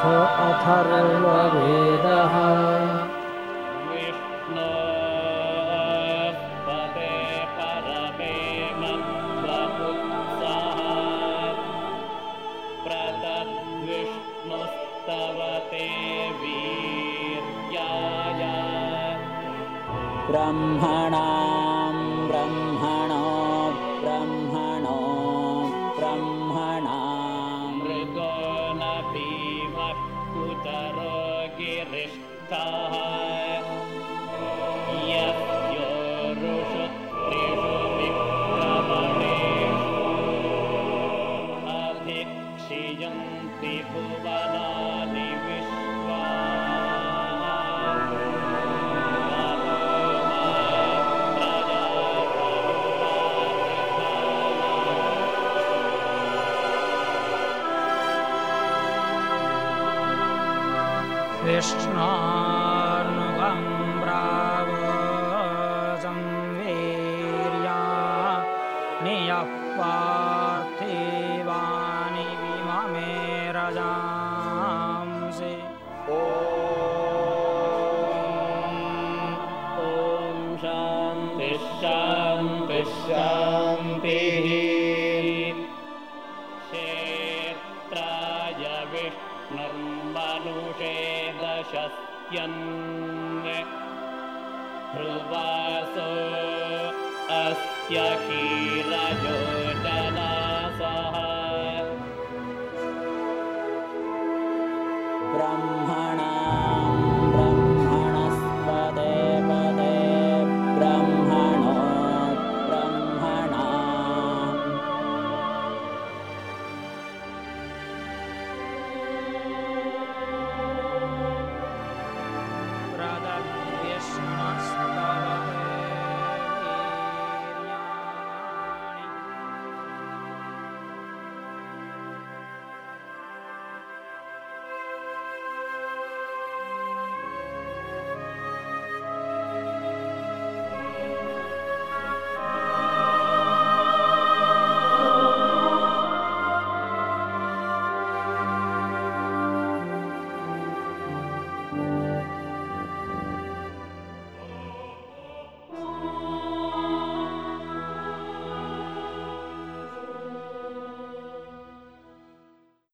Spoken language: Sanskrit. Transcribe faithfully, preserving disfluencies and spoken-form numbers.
अथ अथर्ववेदः विष्णोस्पदे परमेमध्वपुत्सः प्रतद्विष्णुस्तवते वीर्याय ब्रह्मणां ब्रह्मणो ब्रह्मणो ब्रह्मणां मृगो न भीमः कुतरो गिरिष्ठः यस्योरुषु त्रिषु विक्रमणेषु अधिक्षियन्ति भुवनानि विश्वा विष्णोर्नुगं ब्रावचं वीर्या नियः पार्थिवानि विममे रजांसि ॐ शान्तिः शान्तिः शान्तिः क्षेत्राय विष्णुर्मनुषे दशस्यन् ध्रुवासो अस्य कीरयोजनासः ब्रह्मणा